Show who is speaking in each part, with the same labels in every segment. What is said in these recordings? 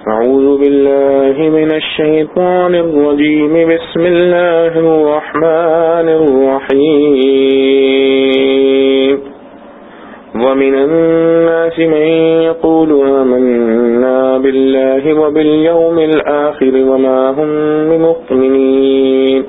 Speaker 1: أعوذ بالله من الشيطان الرجيم. بسم الله الرحمن الرحيم. ومن الناس من يقول آمنا بالله وباليوم الآخر وما هم بمؤمنين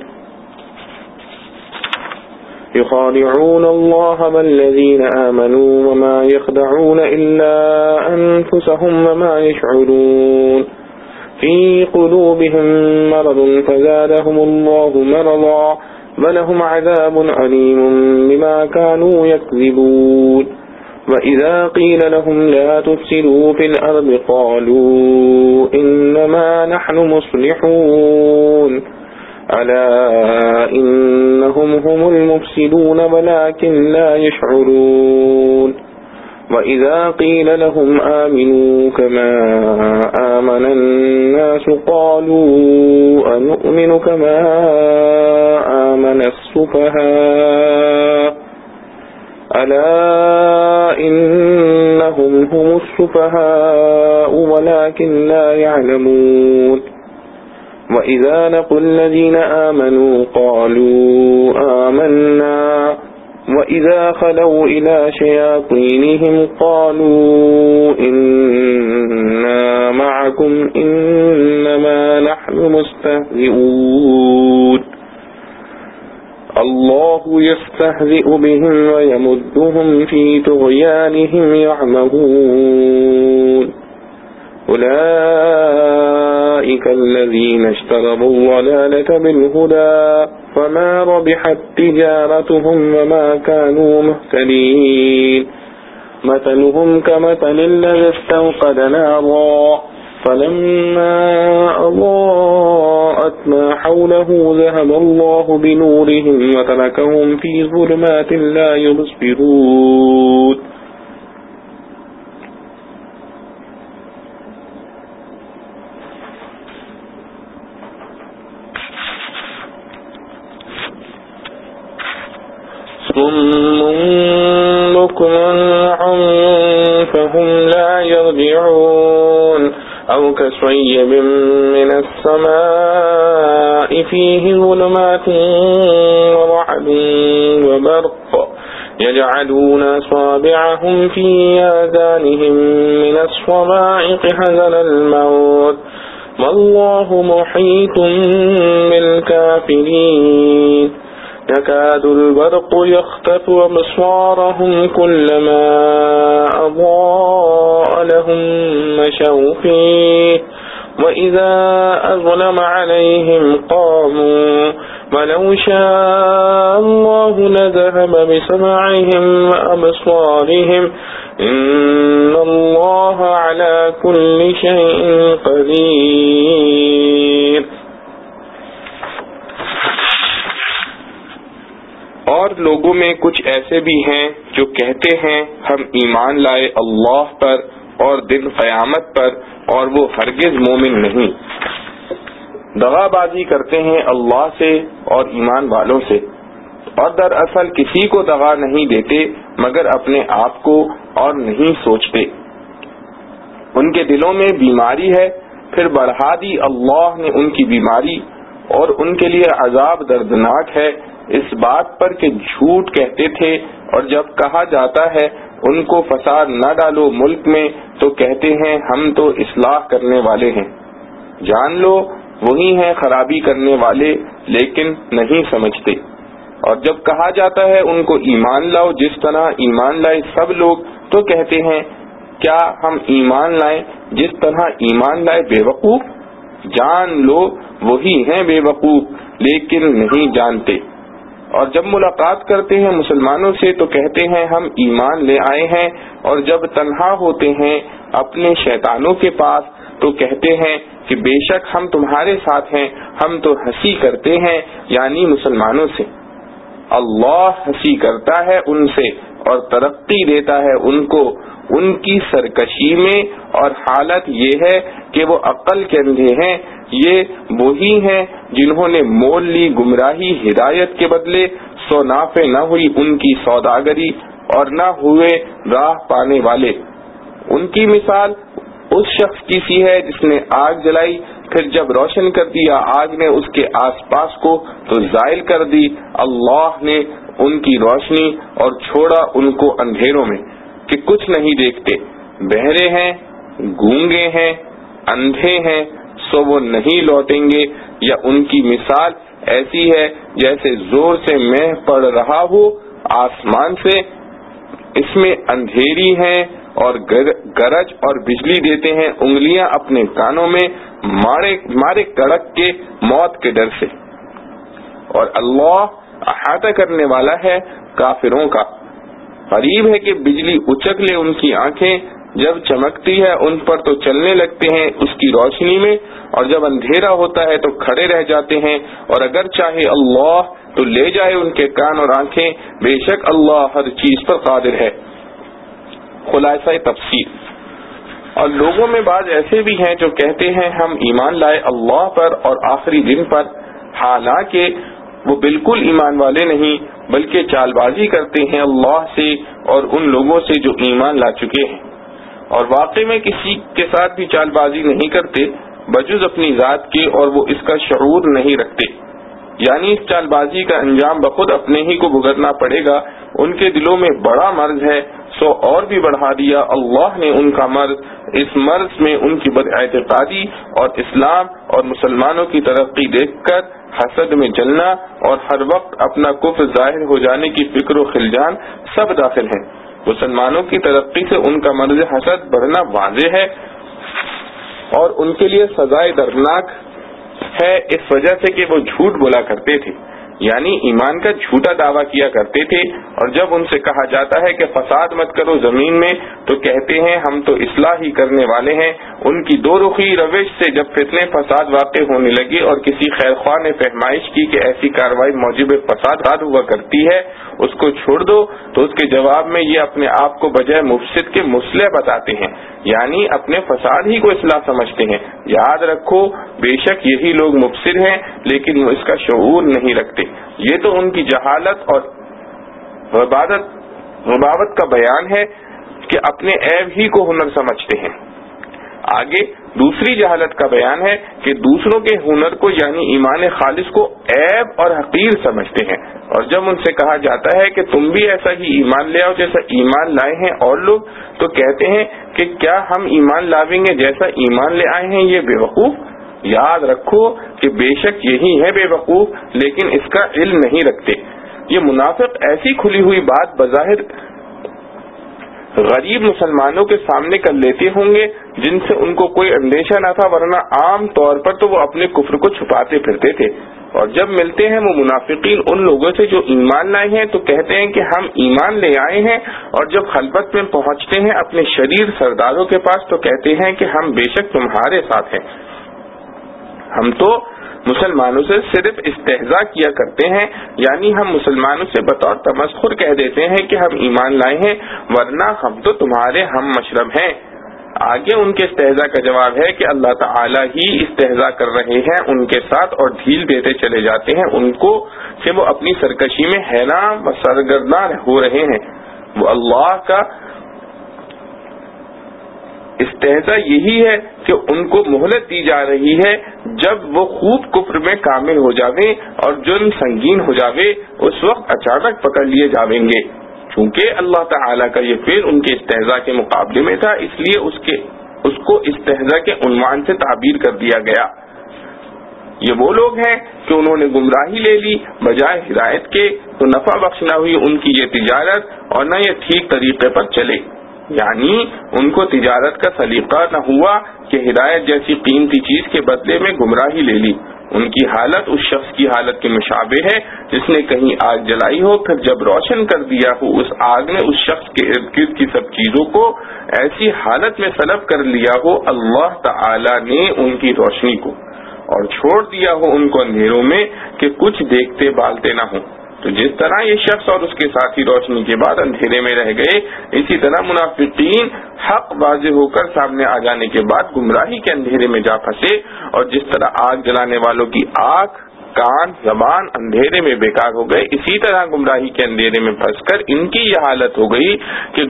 Speaker 1: يخادعون الله والذين آمنوا وما يخدعون إلا أنفسهم وما يشعرون في قلوبهم مرض فزادهم الله مرضا ولهم عذاب أليم بما كانوا يكذبون. وإذا قيل لهم لا تفسدوا في الأرض قالوا إنما نحن مصلحون ألا إنهم هم المفسدون ولكن لا يشعرون. وإذا قيل لهم آمنوا كما آمن الناس قالوا أنؤمن كما آمن السفهاء ألا إنهم هم السفهاء ولكن لا يعلمون. وإذا لقوا الذين آمنوا قالوا آمنا وإذا خلوا إلى شياطينهم قالوا إنا معكم إنما نحن مستهزئون الله يستهزئ بهم ويمدهم في طغيانهم يعمهون. أولئك الذين اشتروا الضلالة بالهدى فما ربحت تجارتهم وما كانوا مهتدين. مثلهم كمثل الذي استوقد نارا فلما أضاءت ما حوله ذهب الله بنورهم وتركهم في ظلمات لا يبصرون. فهم لا يرجعون أو كصيب من السماء فيه ظلمات ورعد وبرق يجعلون أصابعهم في آذانهم من الصواعق حذر الموت والله محيط بالكافرين. يكاد البرق يخطف أبصارهم كلما أضاء لهم مشوا فيه وإذا أظلم عليهم قاموا ولو شاء الله لذهب بسمعهم وأبصارهم إن الله على كل شيء قدير.
Speaker 2: اور لوگوں میں کچھ ایسے بھی ہیں جو کہتے ہیں ہم ایمان لائے اللہ پر اور دن قیامت پر اور وہ ہرگز مومن نہیں. دغا بازی کرتے ہیں اللہ سے اور ایمان والوں سے اور دراصل کسی کو دغا نہیں دیتے مگر اپنے آپ کو اور نہیں سوچتے. ان کے دلوں میں بیماری ہے پھر بڑھا دی اللہ نے ان کی بیماری اور ان کے لیے عذاب دردناک ہے اس بات پر کہ جھوٹ کہتے تھے اور جب کہا جاتا ہے ان کو فساد نہ ڈالو ملک میں تو کہتے ہیں ہم تو اصلاح کرنے والے ہیں. جان لو وہی ہیں خرابی کرنے والے لیکن نہیں سمجھتے. اور جب کہا جاتا ہے ان کو ایمان لاؤ جس طرح ایمان لائے سب لوگ تو کہتے ہیں کیا ہم ایمان لائیں جس طرح ایمان لائے بے وقوف. جان لو وہی ہیں بے وقوف لیکن نہیں جانتے. اور جب ملاقات کرتے ہیں مسلمانوں سے تو کہتے ہیں ہم ایمان لے آئے ہیں اور جب تنہا ہوتے ہیں اپنے شیطانوں کے پاس تو کہتے ہیں کہ بے شک ہم تمہارے ساتھ ہیں ہم تو ہنسی کرتے ہیں یعنی مسلمانوں سے. اللہ ہنسی کرتا ہے ان سے اور ترقی دیتا ہے ان کو ان کی سرکشی میں اور حالت یہ ہے کہ وہ عقل کے اندھے ہیں. یہ وہی ہیں جنہوں نے مول لی گمراہی ہدایت کے بدلے سو نافع نہ ہوئی ان کی سوداگری اور نہ ہوئے راہ پانے والے. ان کی مثال اس شخص کی سی ہے جس نے آگ جلائی، پھر جب روشن کر دیا آگ نے اس کے آس پاس کو تو زائل کر دی اللہ نے ان کی روشنی اور چھوڑا ان کو اندھیروں میں کہ کچھ نہیں دیکھتے، بہرے ہیں، گونگے ہیں، اندھے ہیں، سو وہ نہیں لوٹیں گے، یا ان کی مثال ایسی ہے جیسے زور سے مہ پڑ رہا ہو آسمان سے، اس میں اندھیری ہیں اور گرج اور بجلی دیتے ہیں، انگلیاں اپنے کانوں میں مارے کڑک کے موت کے ڈر سے، اور اللہ احاطہ کرنے والا ہے کافروں کا۔ قریب ہے کہ بجلی اچک لے ان کی آنکھیں، جب چمکتی ہے ان پر تو چلنے لگتے ہیں اس کی روشنی میں، اور جب اندھیرا ہوتا ہے تو کھڑے رہ جاتے ہیں، اور اگر چاہے اللہ تو لے جائے ان کے کان اور آنکھیں، بے شک اللہ ہر چیز پر قادر ہے۔ خلاصہ تفسیر۔ اور لوگوں میں بعض ایسے بھی ہیں جو کہتے ہیں ہم ایمان لائے اللہ پر اور آخری دن پر، حالانکہ وہ بالکل ایمان والے نہیں بلکہ چال بازی کرتے ہیں اللہ سے اور ان لوگوں سے جو ایمان لا چکے ہیں، اور واقع میں کسی کے ساتھ بھی چال بازی نہیں کرتے بجز اپنی ذات کے، اور وہ اس کا شعور نہیں رکھتے، یعنی اس چال بازی کا انجام بخود اپنے ہی کو بھگتنا پڑے گا۔ ان کے دلوں میں بڑا مرض ہے، سو اور بھی بڑھا دیا اللہ نے ان کا مرض، اس مرض میں ان کی بد اعتقادی اور اسلام اور مسلمانوں کی ترقی دیکھ کر حسد میں جلنا اور ہر وقت اپنا کفر ظاہر ہو جانے کی فکر و خلجان سب داخل ہیں۔ مسلمانوں کی ترقی سے ان کا مرض حسد بڑھنا واضح ہے اور ان کے لیے سزائے دردناک ہے، اس وجہ سے کہ وہ جھوٹ بولا کرتے تھے، یعنی ایمان کا جھوٹا دعویٰ کیا کرتے تھے، اور جب ان سے کہا جاتا ہے کہ فساد مت کرو زمین میں تو کہتے ہیں ہم تو اصلاح ہی کرنے والے ہیں۔ ان کی دو رخی روش سے جب فتنے فساد واقع ہونے لگے اور کسی خیر خواہ نے فہمائش کی کہ ایسی کارروائی موجب فساد ہوا کرتی ہے، اس کو چھوڑ دو، تو اس کے جواب میں یہ اپنے آپ کو بجائے مفسد کے مصلح بتاتے ہیں، یعنی اپنے فساد ہی کو اصلاح سمجھتے ہیں۔ یاد رکھو بے شک یہی لوگ مفسد ہیں لیکن وہ اس کا شعور نہیں رکھتے۔ یہ تو ان کی جہالت اور غباوت کا بیان ہے کہ اپنے عیب ہی کو ہنر سمجھتے ہیں۔ آگے دوسری جہالت کا بیان ہے کہ دوسروں کے ہنر کو یعنی ایمان خالص کو عیب اور حقیر سمجھتے ہیں، اور جب ان سے کہا جاتا ہے کہ تم بھی ایسا ہی ایمان لے آؤ جیسا ایمان لائے ہیں اور لوگ، تو کہتے ہیں کہ کیا ہم ایمان لاویں گے جیسا ایمان لے آئے ہیں یہ بے وقوف؟ یاد رکھو کہ بے شک یہی ہے بے وقوف لیکن اس کا علم نہیں رکھتے۔ یہ منافق ایسی کھلی ہوئی بات بظاہر غریب مسلمانوں کے سامنے کر لیتے ہوں گے جن سے ان کو کوئی اندیشہ نہ تھا، ورنہ عام طور پر تو وہ اپنے کفر کو چھپاتے پھرتے تھے، اور جب ملتے ہیں وہ منافقین ان لوگوں سے جو ایمان لائے ہیں تو کہتے ہیں کہ ہم ایمان لے آئے ہیں، اور جب خلوت میں پہنچتے ہیں اپنے شریر سرداروں کے پاس تو کہتے ہیں کہ ہم بے شک تمہارے ساتھ ہیں، ہم تو مسلمانوں سے صرف استہزاء کیا کرتے ہیں، یعنی ہم مسلمانوں سے بطور تمسخر کہہ دیتے ہیں کہ ہم ایمان لائے ہیں ورنہ ہم تو تمہارے ہم مشرب ہیں۔ آگے ان کے استہزاء کا جواب ہے کہ اللہ تعالیٰ ہی استہزاء کر رہے ہیں ان کے ساتھ اور ڈھیل دیتے چلے جاتے ہیں ان کو کہ وہ اپنی سرکشی میں حیران و سرگرداں ہو رہے ہیں۔ وہ اللہ کا استہزاء یہی ہے کہ ان کو مہلت دی جا رہی ہے، جب وہ خوب کفر میں کامل ہو جاویں اور جرم سنگین ہو جاوے اس وقت اچانک پکڑ لیے جاویں گے۔ چونکہ اللہ تعالیٰ کا یہ فعل ان کے استہزاء کے مقابلے میں تھا، اس لیے اس کو استہزاء کے عنوان سے تعبیر کر دیا گیا۔ یہ وہ لوگ ہیں کہ انہوں نے گمراہی لے لی بجائے ہدایت کے، تو نفع بخش نہ ہوئی ان کی یہ تجارت اور نہ یہ ٹھیک طریقے پر چلے، یعنی ان کو تجارت کا سلیقہ نہ ہوا کہ ہدایت جیسی قیمتی چیز کے بدلے میں گمراہی لے لی۔ ان کی حالت اس شخص کی حالت کے مشابہ ہے جس نے کہیں آگ جلائی ہو، پھر جب روشن کر دیا ہو اس آگ نے اس شخص کے ارد گرد کی سب چیزوں کو ایسی حالت میں سلب کر لیا ہو اللہ تعالی نے ان کی روشنی کو، اور چھوڑ دیا ہو ان کو اندھیروں میں کہ کچھ دیکھتے بالتے نہ ہوں۔ تو جس طرح یہ شخص اور اس کے ساتھی روشنی کے بعد اندھیرے میں رہ گئے، اسی طرح منافقین حق واضح ہو کر سامنے آ جانے کے بعد گمراہی کے اندھیرے میں جا پھنسے، اور جس طرح آگ جلانے والوں کی آنکھ، کان، زبان اندھیرے میں بیکار ہو گئے، اسی طرح گمراہی کے اندھیرے میں پھنس کر ان کی یہ حالت ہو گئی کہ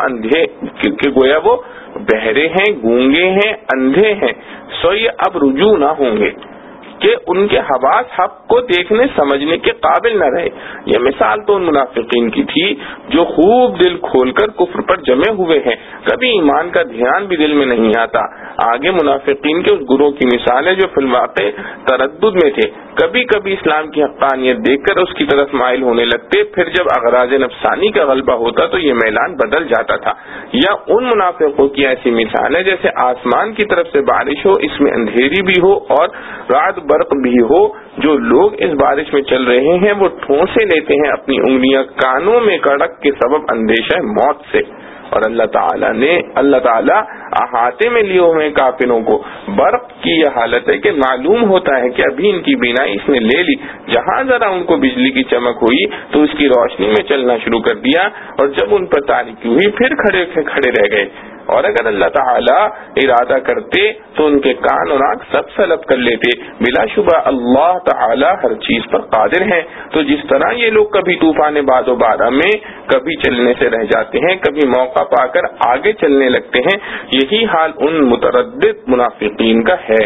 Speaker 2: گویا وہ بہرے ہیں، گونگے ہیں، اندھے ہیں، سو یہ اب رجوع نہ ہوں گے کہ ان کے حواس حق کو دیکھنے سمجھنے کے قابل نہ رہے۔ یہ مثال تو ان منافقین کی تھی جو خوب دل کھول کر کفر پر جمے ہوئے ہیں، کبھی ایمان کا دھیان بھی دل میں نہیں آتا۔ آگے منافقین کے اس گروہ کی مثال ہے جو فی الواقع تردد میں تھے، کبھی کبھی اسلام کی حقانیت دیکھ کر اس کی طرف مائل ہونے لگتے، پھر جب اغراض نفسانی کا غلبہ ہوتا تو یہ میلان بدل جاتا تھا۔ یا ان منافقوں کی ایسی مثال ہے جیسے آسمان کی طرف سے بارش ہو، اس میں اندھیری بھی ہو اور رعد برق بھی ہو، جو لوگ اس بارش میں چل رہے ہیں وہ ٹھونسے لیتے ہیں اپنی انگلیاں کانوں میں کڑک کے سبب اندیشہ موت سے، اور اللہ تعالیٰ احاطے میں لیے ہوئے کافروں کو برق کی یہ حالت ہے کہ معلوم ہوتا ہے کہ ابھی ان کی بینائی اس نے لے لی، جہاں ذرا ان کو بجلی کی چمک ہوئی تو اس کی روشنی میں چلنا شروع کر دیا، اور جب ان پر تاریکی ہوئی پھر کھڑے رہ گئے۔ اور اگر اللہ تعالیٰ ارادہ کرتے تو ان کے کان اور آنکھ سب سلب کر لیتے، بلا شبہ اللہ تعالیٰ ہر چیز پر قادر ہیں۔ تو جس طرح یہ لوگ کبھی طوفان باد و بارہ میں کبھی چلنے سے رہ جاتے ہیں، کبھی موقع پا کر آگے چلنے لگتے ہیں، یہی حال ان متردد منافقین کا ہے۔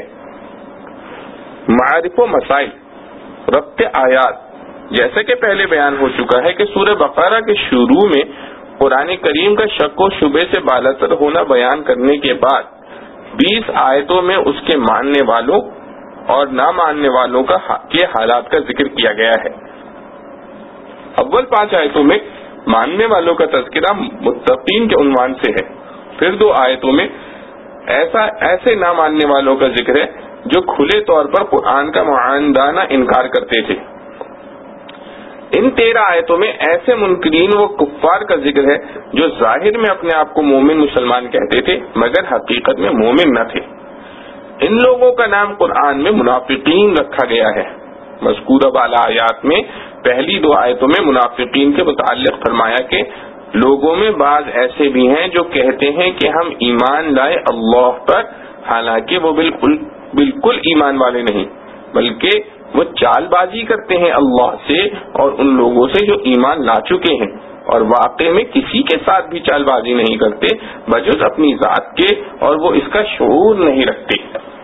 Speaker 2: معارف و مسائل، ربط آیات، جیسا کہ پہلے بیان ہو چکا ہے کہ سورہ بقرہ کے شروع میں قرآن کریم کا شک و شبے سے بالاتر ہونا بیان کرنے کے بعد 20 آیتوں میں اس کے ماننے والوں اور نہ ماننے والوں کے حالات کا ذکر کیا گیا ہے۔ اول 5 آیتوں میں ماننے والوں کا تذکرہ متقین کے عنوان سے ہے، پھر 2 آیتوں میں ایسے نہ ماننے والوں کا ذکر ہے جو کھلے طور پر قرآن کا معاندانہ انکار کرتے تھے۔ ان 13 آیتوں میں ایسے منکرین و کفار کا ذکر ہے جو ظاہر میں اپنے آپ کو مومن مسلمان کہتے تھے مگر حقیقت میں مومن نہ تھے۔ ان لوگوں کا نام قرآن میں منافقین رکھا گیا ہے۔ مذکورہ بالا آیات میں پہلی 2 آیتوں میں منافقین کے متعلق فرمایا کہ لوگوں میں بعض ایسے بھی ہیں جو کہتے ہیں کہ ہم ایمان لائے اللہ پر، حالانکہ وہ بالکل ایمان والے نہیں، بلکہ وہ چال بازی کرتے ہیں اللہ سے اور ان لوگوں سے جو ایمان لا چکے ہیں، اور واقع میں کسی کے ساتھ بھی چال بازی نہیں کرتے بجز اپنی ذات کے، اور وہ اس کا شعور نہیں رکھتے۔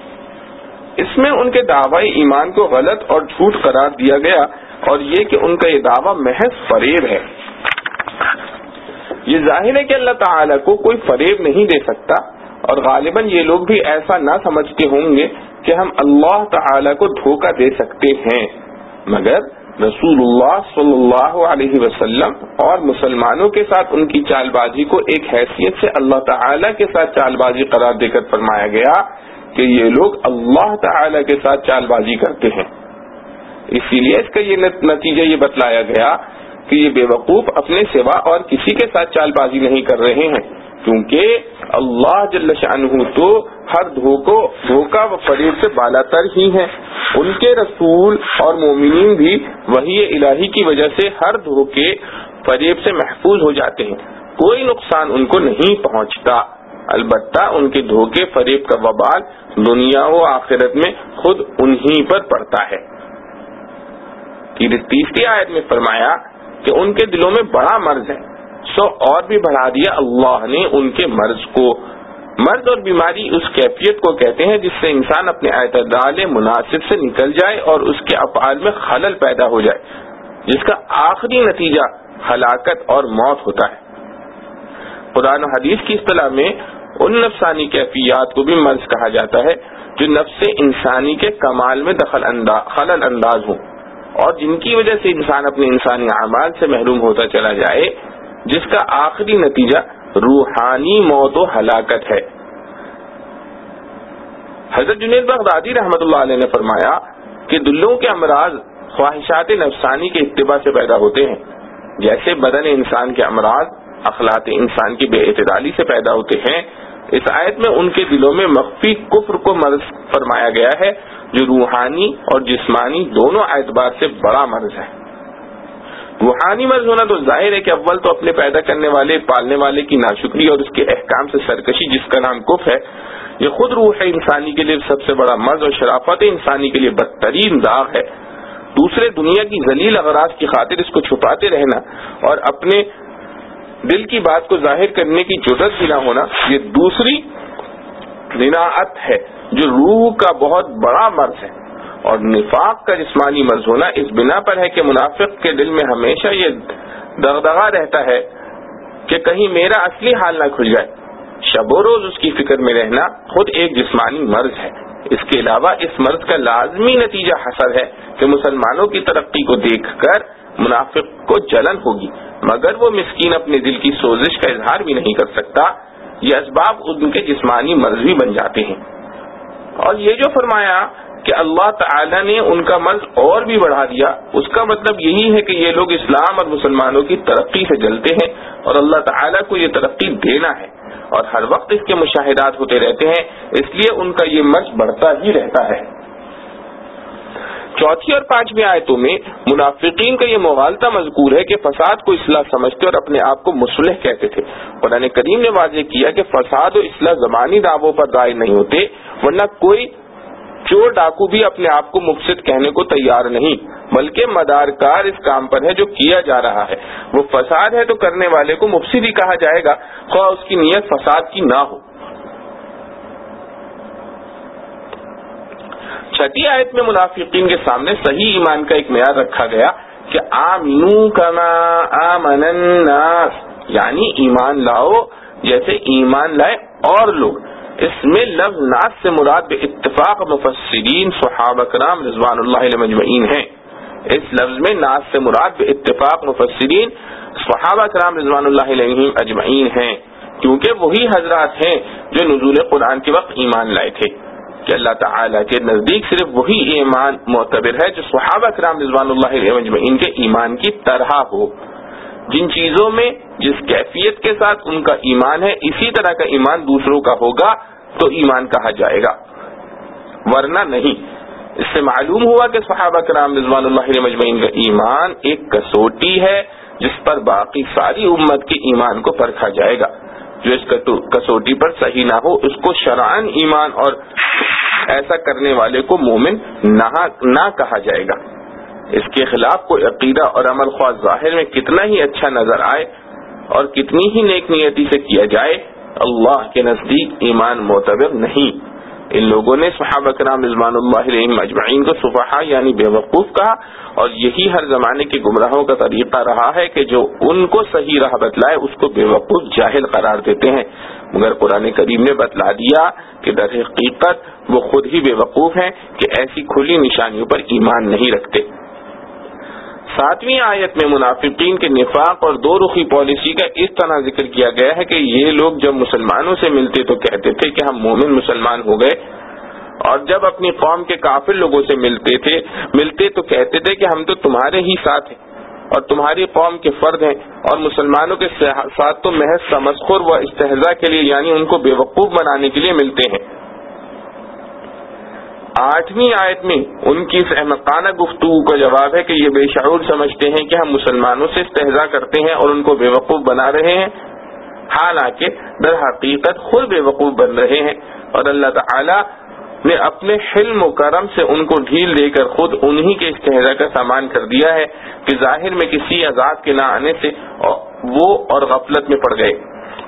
Speaker 2: اس میں ان کے دعوی ایمان کو غلط اور جھوٹ قرار دیا گیا، اور یہ کہ ان کا یہ دعویٰ محض فریب ہے۔ یہ ظاہر ہے کہ اللہ تعالیٰ کو کوئی فریب نہیں دے سکتا، اور غالباً یہ لوگ بھی ایسا نہ سمجھتے ہوں گے کہ ہم اللہ تعالیٰ کو دھوکہ دے سکتے ہیں، مگر رسول اللہ صلی اللہ علیہ وسلم اور مسلمانوں کے ساتھ ان کی چال بازی کو ایک حیثیت سے اللہ تعالیٰ کے ساتھ چال بازی قرار دے کر فرمایا گیا کہ یہ لوگ اللہ تعالیٰ کے ساتھ چال بازی کرتے ہیں۔ اسی لیے اس کا یہ نتیجہ یہ بتلایا گیا کہ یہ بے وقوف اپنے سوا اور کسی کے ساتھ چال بازی نہیں کر رہے ہیں، کیونکہ اللہ جل شانہ تو ہر دھوکہ و فریب سے بالاتر ہی ہیں۔ ان کے رسول اور مومنین بھی وحی الہی کی وجہ سے ہر دھوکے فریب سے محفوظ ہو جاتے ہیں، کوئی نقصان ان کو نہیں پہنچتا۔ البتہ ان کے دھوکے فریب کا وبال دنیا و آخرت میں خود انہی پر پڑتا ہے۔ 30 آیت میں فرمایا کہ ان کے دلوں میں بڑا مرض ہے، سو اور بھی بڑھا دیا اللہ نے ان کے مرض کو۔ مرض اور بیماری اس کیفیت کو کہتے ہیں جس سے انسان اپنے اعتدال مناسب سے نکل جائے اور اس کے افعال میں خلل پیدا ہو جائے، جس کا آخری نتیجہ ہلاکت اور موت ہوتا ہے۔ قرآن و حدیث کی اصطلاح میں ان نفسانی کیفیات کو بھی مرض کہا جاتا ہے جو نفس انسانی کے کمال میں خلل انداز ہوں، اور جن کی وجہ سے انسان اپنے انسانی اعمال سے محروم ہوتا چلا جائے، جس کا آخری نتیجہ روحانی موت و ہلاکت ہے۔ حضرت جنید بغدادی رحمۃ اللہ علیہ نے فرمایا کہ دلوں کے امراض خواہشات نفسانی کے اتباع سے پیدا ہوتے ہیں، جیسے بدن انسان کے امراض اخلاق انسان کی بے اعتدالی سے پیدا ہوتے ہیں۔ اس آیت میں ان کے دلوں میں مخفی کفر کو مرض فرمایا گیا ہے جو روحانی اور جسمانی دونوں اعتبار سے بڑا مرض ہے۔
Speaker 1: روحانی مرض ہونا تو ظاہر ہے کہ اول تو اپنے پیدا کرنے والے پالنے والے کی ناشکری اور اس کے احکام سے سرکشی، جس کا نام کفر ہے، یہ خود روح انسانی کے لیے سب سے بڑا مرض اور شرافت انسانی کے لیے بدترین داغ ہے۔ دوسرے دنیا کی ذلیل اغراض کی خاطر اس کو چھپاتے رہنا اور اپنے دل کی بات کو ظاہر کرنے کی جرأت بھی نہ ہونا، یہ دوسری ذناعت ہے جو روح کا بہت بڑا مرض ہے۔ اور نفاق کا جسمانی مرض ہونا اس بنا پر ہے کہ منافق کے دل میں ہمیشہ یہ دغدغہ رہتا ہے کہ کہیں میرا اصلی حال نہ کھل جائے۔ شب و روز اس کی فکر میں رہنا خود ایک جسمانی مرض ہے۔ اس کے علاوہ اس مرض کا لازمی نتیجہ حسد ہے کہ مسلمانوں کی ترقی کو دیکھ کر منافق کو جلن ہوگی، مگر وہ مسکین اپنے دل کی سوزش کا اظہار بھی نہیں کر سکتا۔ یہ اسباب ان کے جسمانی مرض بھی بن جاتے ہیں۔ اور یہ جو فرمایا کہ اللہ تعالیٰ نے ان کا مرض اور بھی بڑھا دیا، اس کا مطلب یہی ہے کہ یہ لوگ اسلام اور مسلمانوں کی ترقی سے جلتے ہیں اور اللہ تعالیٰ کو یہ ترقی دینا ہے، اور ہر وقت اس کے مشاہدات ہوتے رہتے ہیں، اس لیے ان کا یہ مرض بڑھتا ہی رہتا ہے۔ چوتھی اور پانچویں آیتوں میں منافقین کا یہ مغالطہ مذکور ہے کہ فساد کو اصلاح سمجھتے اور اپنے آپ کو مصلح کہتے تھے۔ قرآن کریم نے واضح کیا کہ فساد و اصلاح زبانی دعووں پر دائر نہیں ہوتے، ورنہ کوئی چور ڈاکو بھی اپنے آپ کو مفسد کہنے کو تیار نہیں، بلکہ مدارکار اس کام پر ہے جو کیا جا رہا ہے۔ وہ فساد ہے تو کرنے والے کو مفسد ہی کہا جائے گا، خواہ اس کی نیت فساد کی نہ ہو۔ چھٹی آیت میں منافقین کے سامنے صحیح ایمان کا ایک معیار رکھا گیا کہ آمنو کما آمن الناس، یعنی ایمان لاؤ جیسے ایمان لائے اور لوگ۔ اس میں لفظ ناس سے مراد بے اتفاق مفسرین صحابہ کرام رضوان اللہ علیہم اجمعین ہیں۔ اس لفظ میں ناس سے مراد بے اتفاق مفسرین صحابہ کرام رضوان اللہ علیہم اجمعین ہیں، کیونکہ وہی حضرات ہیں جو نزول قرآن کے وقت ایمان لائے تھے، کہ اللہ تعالیٰ کے نزدیک صرف وہی ایمان معتبر ہے جو صحابہ کرام رضوان اللہ علیہم اجمعین کے ایمان کی طرح ہو۔ جن چیزوں میں جس کیفیت کے ساتھ ان کا ایمان ہے اسی طرح کا ایمان دوسروں کا ہوگا تو ایمان کہا جائے گا، ورنہ نہیں۔ اس سے معلوم ہوا کہ صحابہ کرام رضوان اللہ علیہم اجمعین کا ایمان ایک کسوٹی ہے جس پر باقی ساری امت کے ایمان کو پرکھا جائے گا۔ جو اس کسوٹی پر صحیح نہ ہو اس کو شرعاً ایمان اور ایسا کرنے والے کو مومن نہ کہا جائے گا۔ اس کے خلاف کوئی عقیدہ اور عمل خواہ ظاہر میں کتنا ہی اچھا نظر آئے اور کتنی ہی نیک نیتی سے کیا جائے، اللہ کے نزدیک ایمان معتبر نہیں۔ ان لوگوں نے صحابہ کرام رضوان اللہ علیہم اجمعین کو سفہاء یعنی بے وقوف کہا، اور یہی ہر زمانے کے گمراہوں کا طریقہ رہا ہے کہ جو ان کو صحیح راہ بتلائے اس کو بے وقوف جاہل قرار دیتے ہیں، مگر قرآن کریم نے بتلا دیا کہ در حقیقت وہ خود ہی بے وقوف ہیں کہ ایسی کھلی نشانیوں پر ایمان نہیں رکھتے۔ ساتویں آیت میں منافقین کے نفاق اور دو رخی پالیسی کا اس طرح ذکر کیا گیا ہے کہ یہ لوگ جب مسلمانوں سے ملتے تو کہتے تھے کہ ہم مومن مسلمان ہو گئے، اور جب اپنی قوم کے کافر لوگوں سے ملتے تو کہتے تھے کہ ہم تو تمہارے ہی ساتھ ہیں اور تمہاری قوم کے فرد ہیں، اور مسلمانوں کے ساتھ تو محض تمسخر و استہزاء کے لیے یعنی ان کو بے وقوف بنانے کے لیے ملتے ہیں۔ آٹھویں آیت میں ان کی اس احمقانہ گفتگو کا جواب ہے کہ یہ بے شعور سمجھتے ہیں کہ ہم مسلمانوں سے استہزاء کرتے ہیں اور ان کو بے وقوف بنا رہے ہیں، حالانکہ در حقیقت خود بے وقوف بن رہے ہیں، اور اللہ تعالی نے اپنے حلم و کرم سے ان کو ڈھیل دے کر خود انہی کے استہزاء کا سامان کر دیا ہے کہ ظاہر میں کسی عذاب کے نہ آنے سے وہ اور غفلت میں پڑ گئے،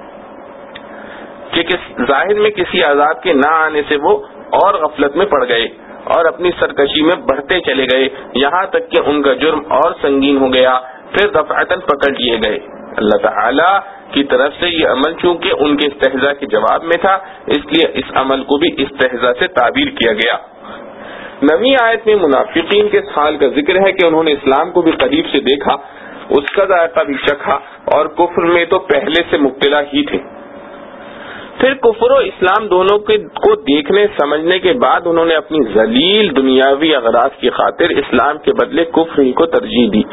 Speaker 1: کہ ظاہر میں کسی عذاب کے نہ آنے سے وہ اور غفلت میں پڑ گئے اور اپنی سرکشی میں بڑھتے چلے گئے، یہاں تک کہ ان کا جرم اور سنگین ہو گیا، پھر دفعتاً پکڑ لیے گئے۔ اللہ تعالی کی طرف سے یہ عمل چونکہ ان کے استہزاء کے جواب میں تھا، اس لیے اس عمل کو بھی استہزاء سے تعبیر کیا گیا۔ نویں آیت میں منافقین کے اس حال کا ذکر ہے کہ انہوں نے اسلام کو بھی قریب سے دیکھا، اس کا ذائقہ بھی چکھا، اور کفر میں تو پہلے سے مبتلا ہی تھے۔ پھر کفر و اسلام دونوں کو دیکھنے سمجھنے کے بعد انہوں نے اپنی ذلیل دنیاوی اغراض کی خاطر اسلام کے بدلے کفر ہی کو ترجیح دی۔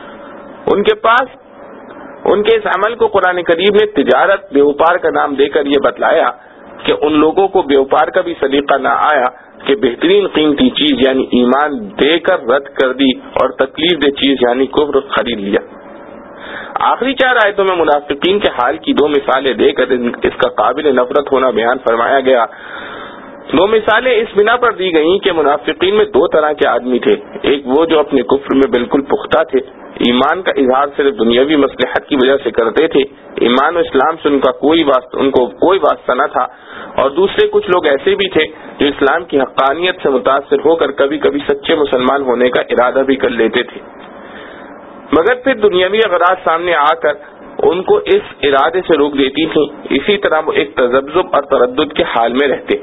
Speaker 1: ان کے اس عمل کو قرآن کریم نے تجارت بیوپار کا نام دے کر یہ بتلایا کہ ان لوگوں کو بیوپار کا بھی سلیقہ نہ آیا کہ بہترین قیمتی چیز یعنی ایمان دے کر رد کر دی اور تکلیف دہ چیز یعنی کفر خرید لیا۔ آخری 4 آیتوں میں منافقین کے حال کی 2 مثالیں دے کر اس کا قابل نفرت ہونا بیان فرمایا گیا۔ 2 مثالیں اس بنا پر دی گئیں کہ منافقین میں 2 طرح کے آدمی تھے، ایک وہ جو اپنے کفر میں بالکل پختہ تھے، ایمان کا اظہار صرف دنیاوی مصلحت کی وجہ سے کرتے تھے، ایمان و اسلام سے ان کو کوئی واسطہ نہ تھا، اور دوسرے کچھ لوگ ایسے بھی تھے جو اسلام کی حقانیت سے متاثر ہو کر کبھی کبھی سچے مسلمان ہونے کا ارادہ بھی کر لیتے تھے، مگر پھر دنیاوی اغراض سامنے آ کر ان کو اس ارادے سے روک دیتی تھیں۔ اسی طرح وہ ایک تذبذب اور تردد کے حال میں رہتے۔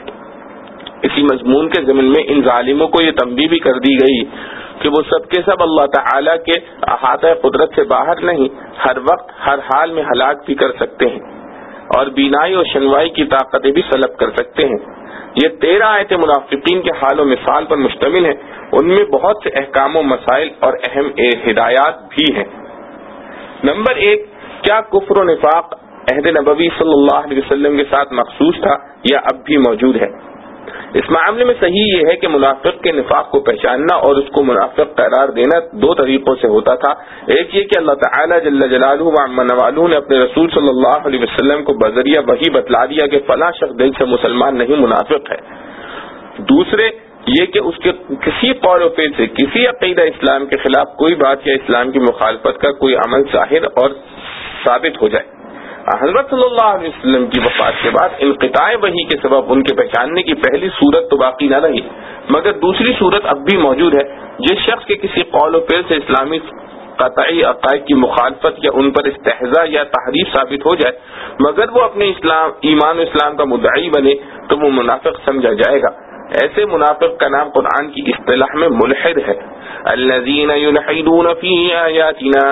Speaker 1: اسی مضمون کے ضمن میں ان ظالموں کو یہ تنبیہ بھی کر دی گئی کہ وہ سب کے سب اللہ تعالیٰ کے احاطہ قدرت سے باہر نہیں، ہر وقت ہر حال میں ہلاک بھی کر سکتے ہیں اور بینائی اور شنوائی کی طاقتیں بھی سلب کر سکتے ہیں۔ یہ 13 آیتیں منافقین کے حال و مثال پر مشتمل ہیں، ان میں بہت سے احکام و مسائل اور اہم ہدایات بھی ہیں۔ نمبر 1، کیا کفر و نفاق عہد نبوی صلی اللہ علیہ وسلم کے ساتھ مخصوص تھا یا اب بھی موجود ہے؟ اس معاملے میں صحیح یہ ہے کہ منافق کے نفاق کو پہچاننا اور اس کو منافق قرار دینا 2 طریقوں سے ہوتا تھا۔ ایک یہ کہ اللہ تعالیٰ جل جلالہ و عم نوالہ نے اپنے رسول صلی اللہ علیہ وسلم کو بذریعہ وحی بتلا دیا کہ فلاں شخص دل سے مسلمان نہیں، منافق ہے۔ دوسرے یہ کہ اس کے کسی قول و فعل سے کسی عقیدہ اسلام کے خلاف کوئی بات یا اسلام کی مخالفت کا کوئی عمل ظاہر اور ثابت ہو جائے۔ حضرت صلی اللہ علیہ وسلم کی وفات کے بعد انقطاع وحی کے سبب ان کے پہچاننے کی پہلی صورت تو باقی نہ رہی، مگر دوسری صورت اب بھی موجود ہے۔ جس شخص کے کسی قول و فعل سے اسلامی قطعی عقائد کی مخالفت یا ان پر استہزاء یا تحریف ثابت ہو جائے مگر وہ اپنے ایمان و اسلام کا مدعی بنے تو وہ منافق سمجھا جائے گا۔ ایسے منافق کا نام قرآن کی اصطلاح میں ملحد ہے، الذین یلحدون فی آیاتنا،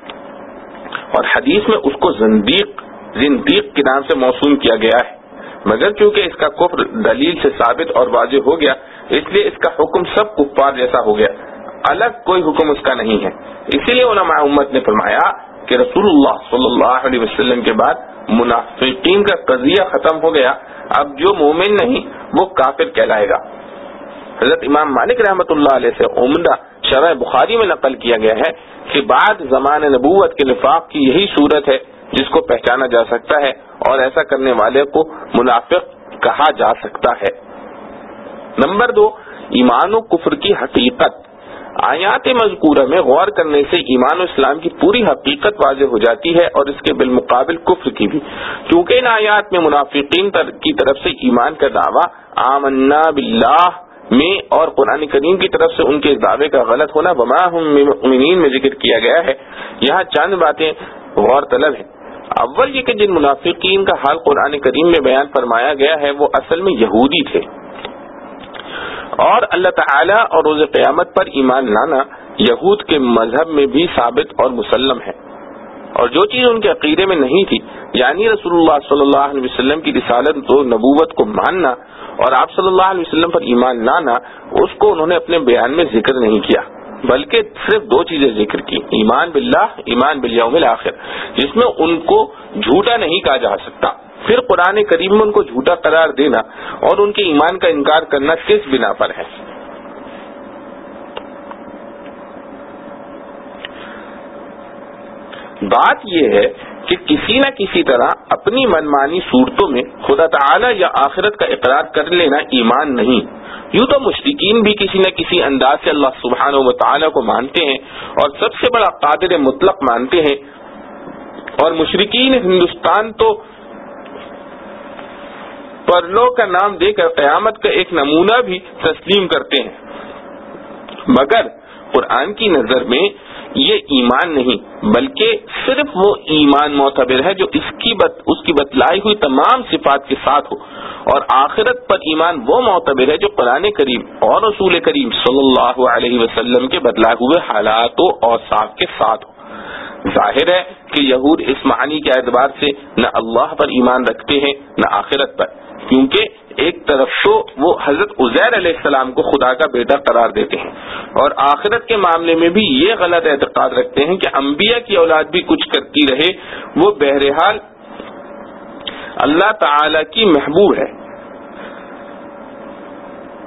Speaker 1: اور حدیث میں اس کو زندیق کے نام سے موسوم کیا گیا ہے، مگر چونکہ اس کا کفر دلیل سے ثابت اور واضح ہو گیا اس لیے اس کا حکم سب کفار جیسا ہو گیا، الگ کوئی حکم اس کا نہیں ہے۔ اسی لیے علماء امت نے فرمایا کہ رسول اللہ صلی اللہ علیہ وسلم کے بعد منافقین کا قضیہ ختم ہو گیا، اب جو مومن نہیں وہ کافر کہلائے گا۔ حضرت امام مالک رحمۃ اللہ علیہ سے عمدہ شرح بخاری میں نقل کیا گیا ہے کہ بعد زمان نبوت کے نفاق کی یہی صورت ہے جس کو پہچانا جا سکتا ہے اور ایسا کرنے والے کو منافق کہا جا سکتا ہے۔ نمبر 2، ایمان و کفر کی حقیقت۔ آیات مذکورہ میں غور کرنے سے ایمان و اسلام کی پوری حقیقت واضح ہو جاتی ہے اور اس کے بالمقابل کفر کی بھی، کیونکہ ان آیات میں منافقین کی طرف سے ایمان کا دعویٰ آمنا باللہ میں اور قرآن کریم کی طرف سے ان کے دعوے کا غلط ہونا وما ہم مؤمنین میں ذکر کیا گیا ہے۔ یہاں چند باتیں غور طلب ہیں۔ اول یہ کہ جن منافقین کا حال قرآن کریم میں بیان فرمایا گیا ہے وہ اصل میں یہودی تھے اور اللہ تعالیٰ اور روز قیامت پر ایمان لانا یہود کے مذہب میں بھی ثابت اور مسلم ہے، اور جو چیز ان کے عقیدے میں نہیں تھی یعنی رسول اللہ صلی اللہ علیہ وسلم کی رسالت و نبوت کو ماننا اور آپ صلی اللہ علیہ وسلم پر ایمان لانا، اس کو انہوں نے اپنے بیان میں ذکر نہیں کیا بلکہ صرف 2 چیزیں ذکر کی، ایمان باللہ، ایمان بالیوم الآخر، جس میں ان کو جھوٹا نہیں کہا جا سکتا۔ پھر قرآن کریم میں ان کو جھوٹا قرار دینا اور ان کے ایمان کا انکار کرنا کس بنا پر ہے؟ بات یہ ہے کہ کسی نہ کسی طرح اپنی منمانی صورتوں میں خدا تعالی یا آخرت کا اقرار کر لینا ایمان نہیں۔ یوں تو مشرکین بھی کسی نہ کسی انداز سے اللہ سبحانہ و تعالی کو مانتے ہیں اور سب سے بڑا قادر مطلق مانتے ہیں، اور مشرکین ہندوستان تو پرلو کا نام دے کر قیامت کا ایک نمونہ بھی تسلیم کرتے ہیں، مگر قرآن کی نظر میں یہ ایمان نہیں بلکہ صرف وہ ایمان معتبر ہے جو اس کی بتلائی ہوئی تمام صفات کے ساتھ ہو، اور آخرت پر ایمان وہ معتبر ہے جو قرآن کریم اور رسول کریم صلی اللہ علیہ وسلم کے بتلائے ہوئے حالات و اوصاف کے ساتھ ہو۔ ظاہر ہے کہ یہود اس معنی کے اعتبار سے نہ اللہ پر ایمان رکھتے ہیں نہ آخرت پر، کیونکہ ایک طرف تو وہ حضرت عزیر علیہ السلام کو خدا کا بیٹا قرار دیتے ہیں اور آخرت کے معاملے میں بھی یہ غلط اعتقاد رکھتے ہیں کہ انبیاء کی اولاد بھی کچھ کرتی رہے، وہ بہرحال اللہ تعالی کی محبوب ہے۔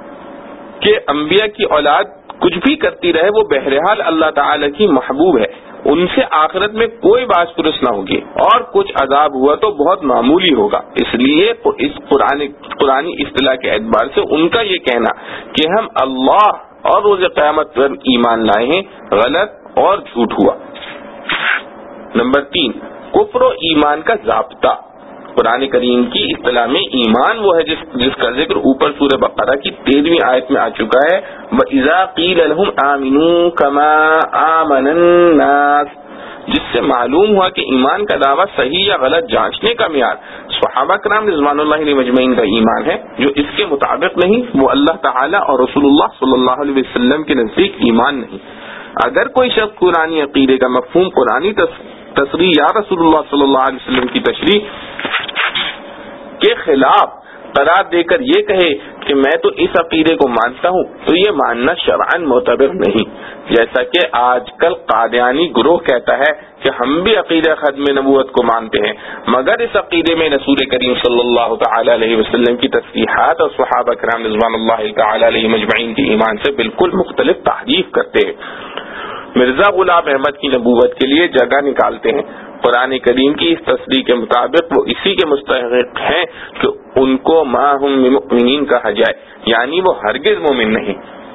Speaker 1: کہ انبیاء کی اولاد کچھ بھی کرتی رہے وہ بہرحال اللہ تعالی کی محبوب ہے، ان سے آخرت میں کوئی باس پرس نہ ہوگی، اور کچھ عذاب ہوا تو بہت معمولی ہوگا۔ اس لیے اس قرآنی اصطلاح کے اعتبار سے ان کا یہ کہنا کہ ہم اللہ اور روز قیامت پر ایمان لائے ہیں غلط اور جھوٹ ہوا۔ نمبر 3، کفر و ایمان کا ضابطہ۔ قرآن کریم کی اصطلاح میں ایمان وہ ہے جس کا ذکر اوپر سورہ بقرہ کی 13ویں آیت میں آ چکا ہے، وَإِذَا قِيلَ لَهُمْ آمِنُوا كَمَا آمَنَ النَّاسُ، جس سے معلوم ہوا کہ ایمان کا دعویٰ صحیح یا غلط جانچنے کا معیار صحابہ کرام رضوان اللہ علیہ مجمعین کا ایمان ہے، جو اس کے مطابق نہیں وہ اللہ تعالی اور رسول اللہ صلی اللہ علیہ وسلم کے نزدیک ایمان نہیں۔ اگر کوئی شخص قرآنی عقیدے کا مفہوم قرآنی تصریح یا رسول اللہ صلی اللہ علیہ وسلم کی تشریح کے خلاف قرار دے کر یہ کہے کہ میں تو اس عقیدے کو مانتا ہوں، تو یہ ماننا شرعاً معتبر نہیں، جیسا کہ آج کل قادیانی گروہ کہتا ہے کہ ہم بھی عقیدہ ختم نبوت کو مانتے ہیں، مگر اس عقیدے میں رسول کریم صلی اللہ تعالی علیہ وسلم کی تصریحات اور صحابہ کرام رضوان اللہ تعالی علیہ مجمعین کی ایمان سے بالکل مختلف تحریف کرتے ہیں۔ مرزا غلام احمد کی نبوت کے لیے جگہ نکالتے ہیں۔ قرآن کریم کی اس تصریح کے مطابق وہ اسی کے مستحق ہیں کہ ان کو ما ہم بمؤمنین کہا جائے، یعنی وہ ہرگز مومن نہیں۔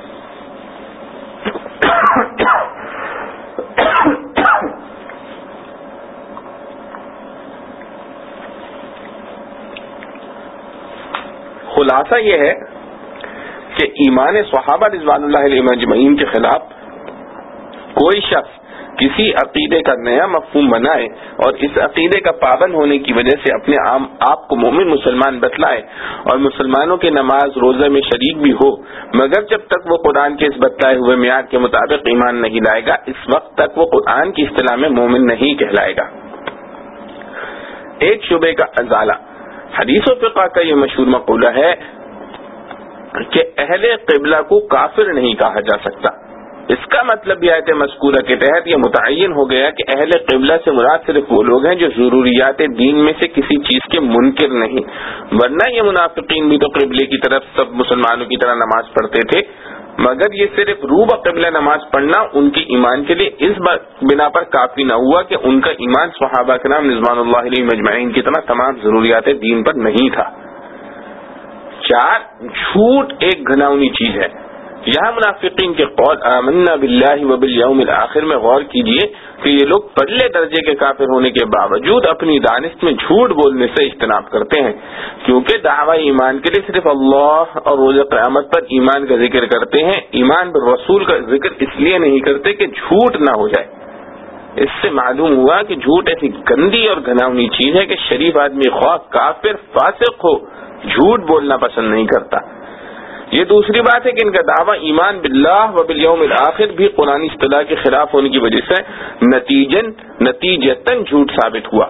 Speaker 1: خلاصہ یہ ہے کہ ایمان صحابہ رضوان اللہ علیہ مجمعین کے خلاف کوئی شخص کسی عقیدے کا نیا مفہوم بنائے اور اس عقیدے کا پابند ہونے کی وجہ سے اپنے آپ کو مومن مسلمان بتلائے اور مسلمانوں کے نماز روزہ میں شریک بھی ہو، مگر جب تک وہ قرآن کے اس بتلائے ہوئے معیار کے مطابق ایمان نہیں لائے گا، اس وقت تک وہ قرآن کی اصطلاح میں مومن نہیں کہلائے گا۔ ایک شبے کا ازالہ۔ حدیث و فقہ کا یہ مشہور مقولہ ہے کہ اہل قبلہ کو کافر نہیں کہا جا سکتا۔ اس کا مطلب یہ آیت مذکورہ کے تحت یہ متعین ہو گیا کہ اہل قبلہ سے مراد صرف وہ لوگ ہیں جو ضروریات دین میں سے کسی چیز کے منکر نہیں، ورنہ یہ منافقین بھی تو قبلے کی طرف سب مسلمانوں کی طرح نماز پڑھتے تھے، مگر یہ صرف روب قبلہ نماز پڑھنا ان کے ایمان کے لیے اس بنا پر کافی نہ ہوا کہ ان کا ایمان صحابہ کرام رضوان اللہ علیہ مجمعین کی طرح تمام ضروریات دین پر نہیں تھا۔ 4، جھوٹ ایک گھناؤنی چیز ہے۔ یہاں منافقین کے قول آمنا باللہ وبالیوم الآخر میں غور کیجئے کہ یہ لوگ پرلے درجے کے کافر ہونے کے باوجود اپنی دانست میں جھوٹ بولنے سے اجتناب کرتے ہیں، کیونکہ دعوی ایمان کے لیے صرف اللہ اور روز قیامت پر ایمان کا ذکر کرتے ہیں، ایمان پر رسول کا ذکر اس لیے نہیں کرتے کہ جھوٹ نہ ہو جائے۔ اس سے معلوم ہوا کہ جھوٹ ایسی گندی اور گھناؤنی چیز ہے کہ شریف آدمی خواہ کافر فاسق ہو جھوٹ بولنا پسند نہیں کرتا۔ یہ دوسری بات ہے کہ ان کا دعویٰ ایمان باللہ و بالیوم الآخر بھی قرآنی اصطلاح کے خلاف ہونے کی وجہ سے نتیجتاً جھوٹ ثابت ہوا۔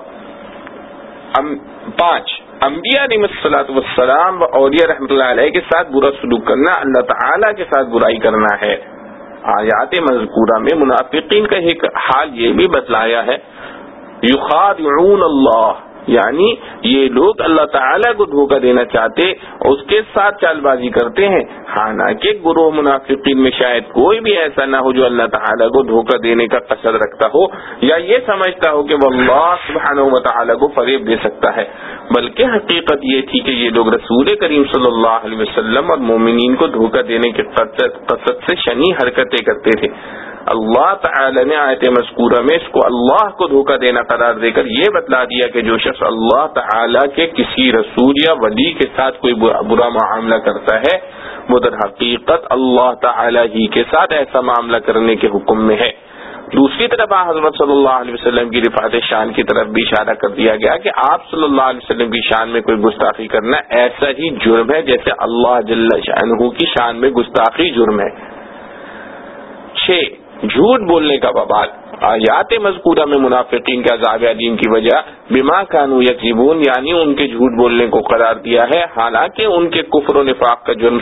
Speaker 1: 5، انبیاء علیہ الصلوۃ والسلام و اولیاء رحمۃ اللہ علیہ کے ساتھ برا سلوک کرنا اللہ تعالیٰ کے ساتھ برائی کرنا ہے۔ آیات مذکورہ میں منافقین کا ایک حال یہ بھی بتلایا ہے، یخادعون اللہ، یعنی یہ لوگ اللہ تعالیٰ کو دھوکہ دینا چاہتے اس کے ساتھ چال بازی کرتے ہیں، حالانکہ گروہ منافقین میں شاید کوئی بھی ایسا نہ ہو جو اللہ تعالیٰ کو دھوکہ دینے کا قصد رکھتا ہو یا یہ سمجھتا ہو کہ وہ اللہ سبحانہ و تعالیٰ کو فریب دے سکتا ہے، بلکہ حقیقت یہ تھی کہ یہ لوگ رسول کریم صلی اللہ علیہ وسلم اور مومنین کو دھوکہ دینے کے قصد سے شنی حرکتیں کرتے تھے۔ اللہ تعالی نے آیت مذکورہ میں اس کو اللہ کو دھوکہ دینا قرار دے کر یہ بتلا دیا کہ جو شخص اللہ تعالی کے کسی رسول یا ولی کے ساتھ کوئی برا معاملہ کرتا ہے وہ در حقیقت اللہ تعالی ہی کے ساتھ ایسا معاملہ کرنے کے حکم میں ہے۔ دوسری طرف حضرت صلی اللہ علیہ وسلم کی رفعت شان کی طرف بھی اشارہ کر دیا گیا کہ آپ صلی اللہ علیہ وسلم کی شان میں کوئی گستاخی کرنا ایسا ہی جرم ہے جیسے اللہ جل شانہ کی شان میں گستاخی جرم ہے۔ 6، جھوٹ بولنے کا وبال۔ آیات مذکورہ میں منافقین کے عذاب علیم کی وجہ بما کانوا یکذبون، یعنی ان کے جھوٹ بولنے کو قرار دیا ہے، حالانکہ ان کے کفر و نفاق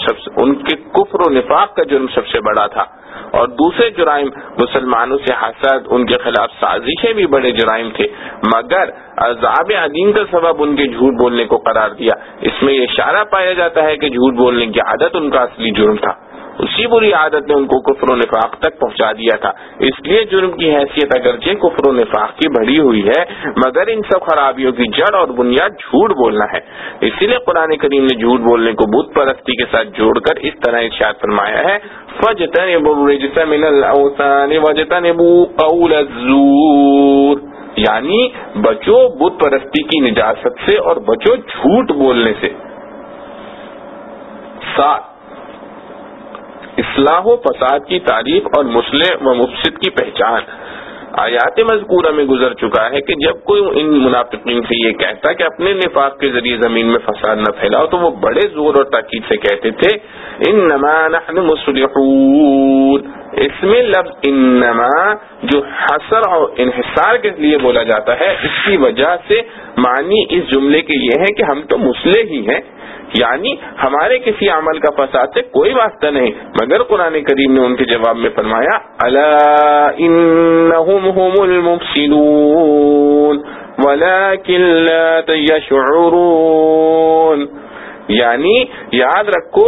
Speaker 1: کا جرم سب سے بڑا تھا، اور دوسرے جرائم مسلمانوں سے حسد، ان کے خلاف سازشیں بھی بڑے جرائم تھے، مگر عذاب علیم کا سبب ان کے جھوٹ بولنے کو قرار دیا۔ اس میں یہ اشارہ پایا جاتا ہے کہ جھوٹ بولنے کی عادت ان کا اصلی جرم تھا۔ اسی بری عادت نے ان کو کفر و نفاق تک پہنچا دیا تھا. اس لیے جرم کی حیثیت اگرچہ کفر و نفاق کی بڑھی ہوئی ہے مگر ان سب خرابیوں کی جڑ اور بنیاد جھوٹ بولنا ہے. اسی لیے قرآن کریم نے جھوٹ بولنے کو بت پرستی کے ساتھ جوڑ کر اس طرح ارشاد فرمایا ہے فَاجْتَنِبُوا الرِّجْسَ مِنَ الْأَوْثَانِ وَاجْتَنِبُوا قَوْلَ الزُّورِ، یعنی بچو بت پرستی کی نجاست سے اور بچو جھوٹ بولنے سے. 7 اصلاح و فساد کی تعریف اور مصلح و مفسد کی پہچان. آیات مذکورہ میں گزر چکا ہے کہ جب کوئی ان منافقین سے یہ کہتا کہ اپنے نفاق کے ذریعے زمین میں فساد نہ پھیلاؤ تو وہ بڑے زور اور تاکید سے کہتے تھے انما نحن مصلحون. اس میں لفظ انما جو حصر اور انحصار کے لیے بولا جاتا ہے اس کی وجہ سے معنی اس جملے کے یہ ہے کہ ہم تو مصلح ہی ہیں، یعنی ہمارے کسی عمل کا فساد سے کوئی واسطہ نہیں. مگر قرآن کریم نے ان کے جواب میں فرمایا الا انہم هم المفسدون ولکن لا یشعرون، یعنی یاد رکھو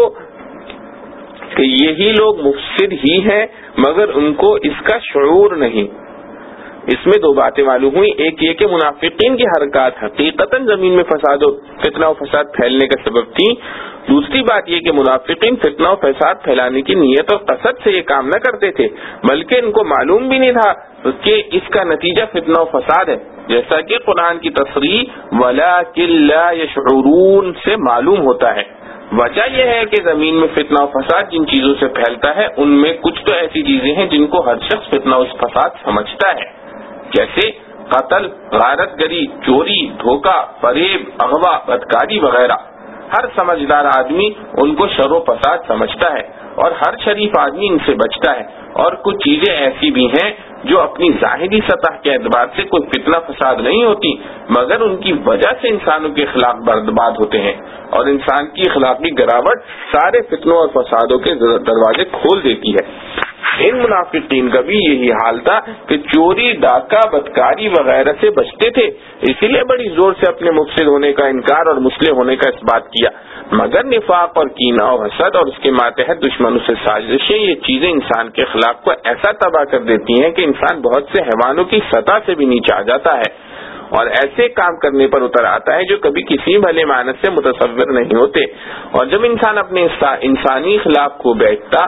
Speaker 1: کہ یہی لوگ مفسد ہی ہیں مگر ان کو اس کا شعور نہیں. اس میں 2 باتیں معلوم ہوئی. ایک یہ کہ منافقین کی حرکات حقیقتاً زمین میں فساد و فتنہ و فساد پھیلنے کا سبب تھی. دوسری بات یہ کہ منافقین فتنہ و فساد پھیلانے کی نیت اور قصد سے یہ کام نہ کرتے تھے بلکہ ان کو معلوم بھی نہیں تھا کہ اس کا نتیجہ فتنہ و فساد ہے، جیسا کہ قرآن کی تصریح وَلَٰكِن لَّا يَشْعُرُونَ سے معلوم ہوتا ہے. وجہ یہ ہے کہ زمین میں فتنہ و فساد جن چیزوں سے پھیلتا ہے ان میں کچھ تو ایسی چیزیں ہیں جن کو ہر شخص فتنہ و فساد سمجھتا ہے، جیسے قتل، غارت گری، چوری، دھوکہ، فریب، اغوا، بدکاری وغیرہ. ہر سمجھدار آدمی ان کو شر و فساد سمجھتا ہے اور ہر شریف آدمی ان سے بچتا ہے. اور کچھ چیزیں ایسی بھی ہیں جو اپنی ظاہری سطح کے اعتبار سے کوئی فتنہ فساد نہیں ہوتی مگر ان کی وجہ سے انسانوں کے اخلاق برباد ہوتے ہیں اور انسان کی اخلاقی گراوٹ سارے فتنوں اور فسادوں کے دروازے کھول دیتی ہے. ان منافقین کا بھی یہی حال تھا کہ چوری، ڈاکہ، بدکاری وغیرہ سے بچتے تھے، اسی لیے بڑی زور سے اپنے مفسد ہونے کا انکار اور مصلح ہونے کا اس بات کیا. مگر نفاق اور کینہ اور حسد اور اس کے ماتحت دشمنوں سے سازشیں یہ چیزیں انسان کے اخلاق کو ایسا تباہ کر دیتی ہیں کہ انسان بہت سے حیوانوں کی سطح سے بھی نیچے آ جاتا ہے اور ایسے کام کرنے پر اتر آتا ہے جو کبھی کسی بھلے معنی سے متصور نہیں ہوتے. اور جب انسان اپنے انسانی اخلاق کو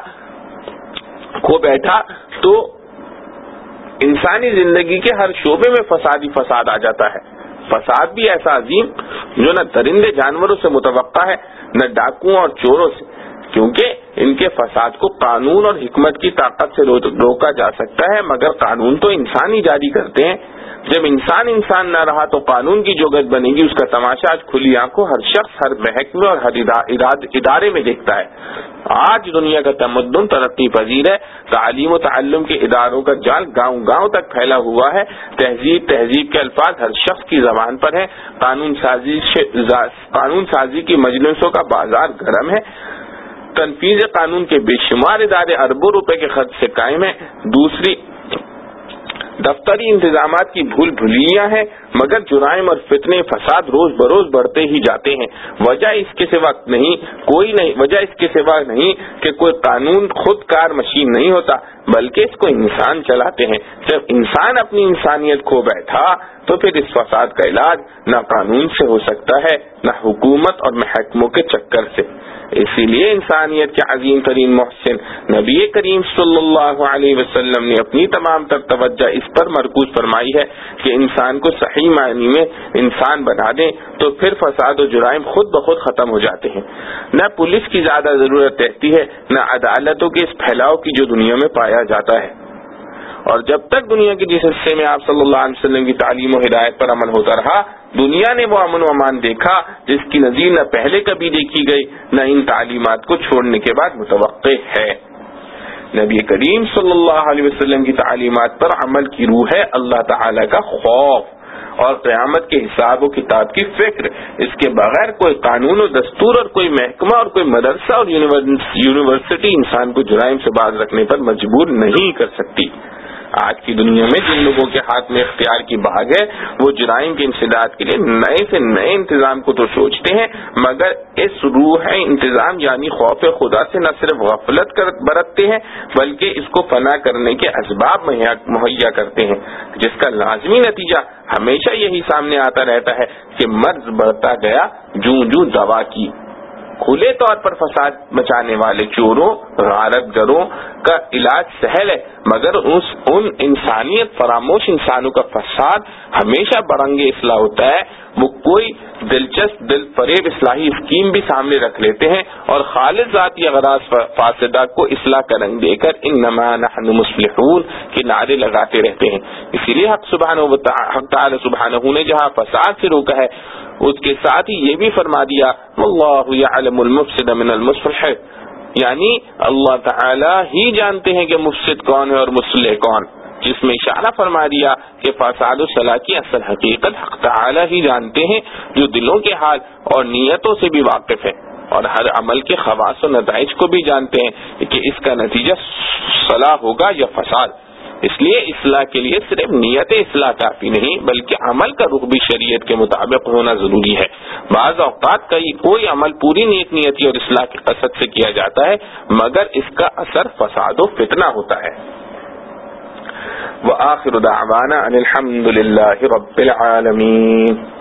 Speaker 1: بیٹھا تو انسانی زندگی کے ہر شعبے میں فساد آ جاتا ہے. فساد بھی ایسا عظیم جو نہ درندے جانوروں سے متوقع ہے نہ ڈاکوؤں اور چوروں سے، کیونکہ ان کے فساد کو قانون اور حکمت کی طاقت سے روکا جا سکتا ہے مگر قانون تو انسان ہی جاری کرتے ہیں. جب انسان نہ رہا تو قانون کی جو گد بنے گی اس کا تماشا آج کھلی آنکھوں ہر شخص، ہر محکمے اور ہر ادارے میں دیکھتا ہے. آج دنیا کا تمدن ترقی پذیر ہے، تعلیم و تعلم کے اداروں کا جال گاؤں گاؤں تک پھیلا ہوا ہے، تہذیب کے الفاظ ہر شخص کی زبان پر ہے، قانون سازی کی مجلسوں کا بازار گرم ہے، تنفیذ قانون کے بے شمار ادارے اربوں روپے کے خرچ سے قائم ہیں. دوسری دفتری انتظامات کی بھول بھلیاں ہیں مگر جرائم اور فتنے فساد روز بروز بڑھتے ہی جاتے ہیں. وجہ اس کے سوا نہیں کہ کوئی قانون خود کار مشین نہیں ہوتا بلکہ اس کو انسان چلاتے ہیں. جب انسان اپنی انسانیت کھو بیٹھا تو پھر اس فساد کا علاج نہ قانون سے ہو سکتا ہے نہ حکومت اور محکموں کے چکر سے. اسی لیے انسانیت کے عظیم ترین محسن نبی کریم صلی اللہ علیہ وسلم نے اپنی تمام تر توجہ اس پر مرکوز فرمائی ہے کہ انسان کو صحیح معنی میں انسان بنا دیں تو پھر فساد و جرائم خود بخود ختم ہو جاتے ہیں. نہ پولیس کی زیادہ ضرورت رہتی ہے نہ عدالتوں کے اس پھیلاؤ کی جو دنیا میں پایا جاتا ہے. اور جب تک دنیا کے جس حصے میں آپ صلی اللہ علیہ وسلم کی تعلیم و ہدایت پر عمل ہوتا رہا دنیا نے وہ امن و امان دیکھا جس کی نظیر نہ پہلے کبھی دیکھی گئی نہ ان تعلیمات کو چھوڑنے کے بعد متوقع ہے. نبی کریم صلی اللہ علیہ وسلم کی تعلیمات پر عمل کی روح ہے اللہ تعالی کا خوف اور قیامت کے حساب و کتاب کی فکر. اس کے بغیر کوئی قانون و دستور اور کوئی محکمہ اور کوئی مدرسہ اور یونیورسٹی انسان کو جرائم سے باز رکھنے پر مجبور نہیں کر سکتی. آج کی دنیا میں جن لوگوں کے ہاتھ میں اختیار کی باغ ہے وہ جرائم کے انسداد کے لیے نئے سے نئے انتظام کو تو سوچتے ہیں، مگر اس روح انتظام یعنی خوف خدا سے نہ صرف غفلت برتتے ہیں بلکہ اس کو فنا کرنے کے اسباب مہیا کرتے ہیں، جس کا لازمی نتیجہ ہمیشہ یہی سامنے آتا رہتا ہے کہ مرض بڑھتا گیا جوں جوں دوا کی۔ کھلے طور پر فساد مچانے والے چوروں غارت گروں کا علاج سہل ہے، مگر ان انسانیت فراموش انسانوں کا فساد ہمیشہ برنگے اصلاح ہوتا ہے۔ وہ کوئی دلچسپ دل فریب اصلاحی اسکیم بھی سامنے رکھ لیتے ہیں اور خالص ذاتی اغراض فاسدہ کو اصلاح کا رنگ دے کر انما نحن مصلحون کے نعرے لگاتے رہتے ہیں۔ اسی لیے حق تعالی سبحانہ نے جہاں فساد سے روکا ہے اس کے ساتھ ہی یہ بھی فرما دیا واللہ یعلم المفسد من المصلح، یعنی اللہ تعالی ہی جانتے ہیں کہ مفسد کون ہے اور مصلح کون، جس میں اشارہ فرما دیا کہ فساد الصلاح کی اصل حقیقت حق تعالی ہی جانتے ہیں جو دلوں کے حال اور نیتوں سے بھی واقف ہے، اور ہر عمل کے خواص و نتائج کو بھی جانتے ہیں کہ اس کا نتیجہ صلاح ہوگا یا فساد۔ اس لیے اصلاح کے لیے صرف نیت اصلاح کافی نہیں بلکہ عمل کا رخ بھی شریعت کے مطابق ہونا ضروری ہے۔ بعض اوقات کوئی عمل پوری نیک نیتی اور اصلاح کے قصد سے کیا جاتا ہے مگر اس کا اثر فساد و فتنہ ہوتا ہے۔ وآخر دعوانا ان الحمد للہ رب العالمین۔